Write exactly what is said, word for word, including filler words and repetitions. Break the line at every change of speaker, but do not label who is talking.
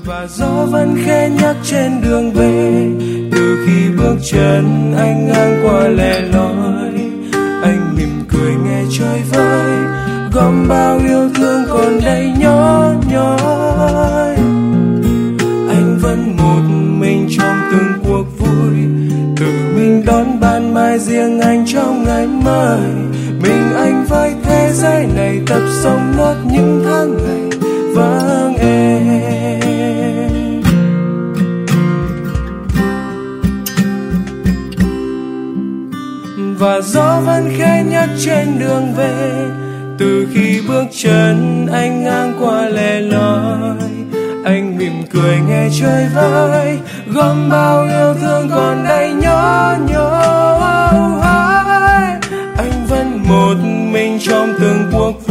Và gió vẫn khẽ nhắc trên đường về, từ khi bước chân anh ngang qua lẻ loi. Anh mỉm cười nghe chơi vơi, gom bao yêu thương còn đây nhỏ nhói. Anh vẫn một mình trong từng cuộc vui, tự mình đón ban mai riêng anh trong ngày mới. Mình anh với thế giới này tập sống nốt những tháng ngày vắng em. Và gió vẫn khẽ nhắc trên đường về, từ khi bước chân anh ngang qua lẻ loi. Anh mỉm cười nghe chơi vơi, gom bao yêu thương còn đây nhỏ nhói. Anh vẫn một mình trong từng cuộc